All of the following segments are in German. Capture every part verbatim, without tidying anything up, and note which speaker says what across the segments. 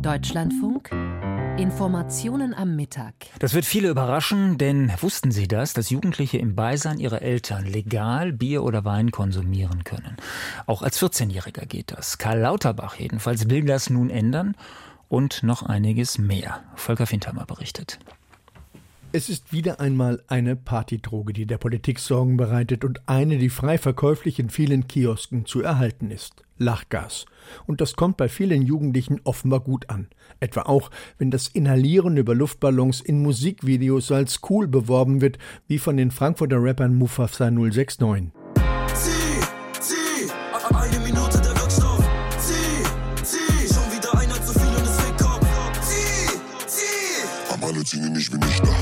Speaker 1: Deutschlandfunk, Informationen am Mittag.
Speaker 2: Das wird viele überraschen, denn wussten Sie das, dass Jugendliche im Beisein ihrer Eltern legal Bier oder Wein konsumieren können? Auch als vierzehnjähriger geht das. Karl Lauterbach jedenfalls will das nun ändern und noch einiges mehr. Volker Fintheimer berichtet.
Speaker 3: Es ist wieder einmal eine Partydroge, die der Politik Sorgen bereitet und eine, die frei verkäuflich in vielen Kiosken zu erhalten ist. Lachgas. Und das kommt bei vielen Jugendlichen offenbar gut an. Etwa auch, wenn das Inhalieren über Luftballons in Musikvideos als cool beworben wird, wie von den Frankfurter Rappern Mufasa null sechs neun.
Speaker 4: Zieh, zieh, eine Minute der Wirkstoff. Zieh, zieh, schon wieder einer zu viel und es fällt Kopf. Zieh, zieh, aber alle ziehen nicht, wenn ich da.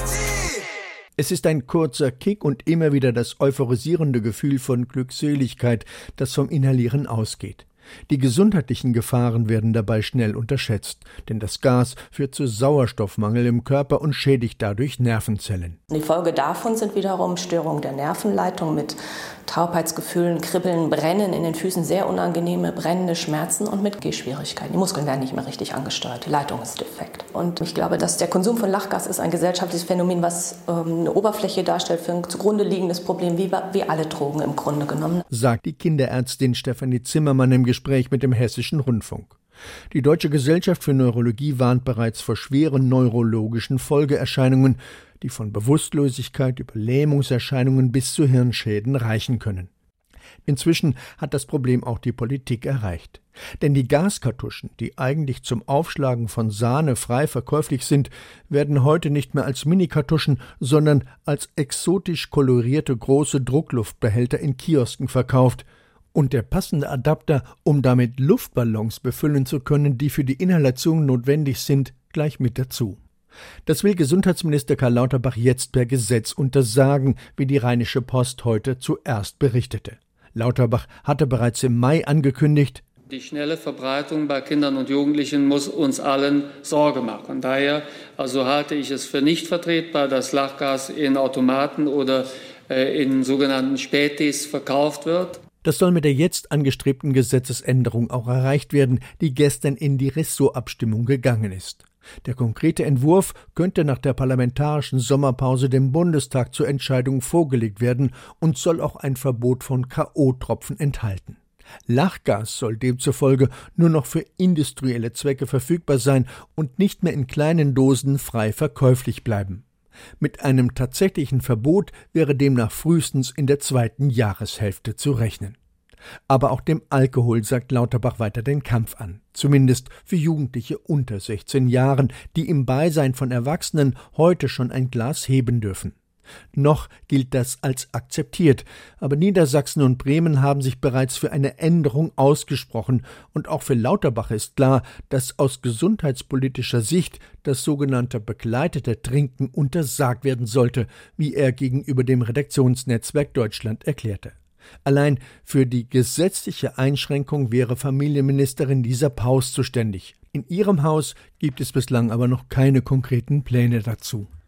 Speaker 3: Es ist ein kurzer Kick und immer wieder das euphorisierende Gefühl von Glückseligkeit, das vom Inhalieren ausgeht. Die gesundheitlichen Gefahren werden dabei schnell unterschätzt, denn das Gas führt zu Sauerstoffmangel im Körper und schädigt dadurch Nervenzellen.
Speaker 5: Die Folge davon sind wiederum Störungen der Nervenleitung mit Taubheitsgefühlen, Kribbeln, Brennen in den Füßen, sehr unangenehme brennende Schmerzen und mit Gehschwierigkeiten. Die Muskeln werden nicht mehr richtig angesteuert, die Leitung ist defekt. Und ich glaube, dass der Konsum von Lachgas ist ein gesellschaftliches Phänomen, was ähm, eine Oberfläche darstellt für ein zugrunde liegendes Problem, wie, wie alle Drogen im Grunde genommen.
Speaker 3: Sagt die Kinderärztin Stefanie Zimmermann im Gespräch mit dem Hessischen Rundfunk. Die Deutsche Gesellschaft für Neurologie warnt bereits vor schweren neurologischen Folgeerscheinungen, die von Bewusstlosigkeit über Lähmungserscheinungen bis zu Hirnschäden reichen können. Inzwischen hat das Problem auch die Politik erreicht. Denn die Gaskartuschen, die eigentlich zum Aufschlagen von Sahne frei verkäuflich sind, werden heute nicht mehr als Minikartuschen, sondern als exotisch kolorierte große Druckluftbehälter in Kiosken verkauft. Und der passende Adapter, um damit Luftballons befüllen zu können, die für die Inhalation notwendig sind, gleich mit dazu. Das will Gesundheitsminister Karl Lauterbach jetzt per Gesetz untersagen, wie die Rheinische Post heute zuerst berichtete. Lauterbach hatte bereits im Mai angekündigt:
Speaker 6: Die schnelle Verbreitung bei Kindern und Jugendlichen muss uns allen Sorge machen. Daher also halte ich es für nicht vertretbar, dass Lachgas in Automaten oder äh, in sogenannten Spätis verkauft wird.
Speaker 3: Das soll mit der jetzt angestrebten Gesetzesänderung auch erreicht werden, die gestern in die Ressortabstimmung gegangen ist. Der konkrete Entwurf könnte nach der parlamentarischen Sommerpause dem Bundestag zur Entscheidung vorgelegt werden und soll auch ein Verbot von K O-Tropfen enthalten. Lachgas soll demzufolge nur noch für industrielle Zwecke verfügbar sein und nicht mehr in kleinen Dosen frei verkäuflich bleiben. Mit einem tatsächlichen Verbot wäre demnach frühestens in der zweiten Jahreshälfte zu rechnen. Aber auch dem Alkohol sagt Lauterbach weiter den Kampf an. Zumindest für Jugendliche unter sechzehn Jahren, die im Beisein von Erwachsenen heute schon ein Glas heben dürfen. Noch gilt das als akzeptiert, aber Niedersachsen und Bremen haben sich bereits für eine Änderung ausgesprochen und auch für Lauterbach ist klar, dass aus gesundheitspolitischer Sicht das sogenannte begleitete Trinken untersagt werden sollte, wie er gegenüber dem Redaktionsnetzwerk Deutschland erklärte. Allein für die gesetzliche Einschränkung wäre Familienministerin Lisa Paus zuständig. In ihrem Haus gibt es bislang aber noch keine konkreten Pläne dazu.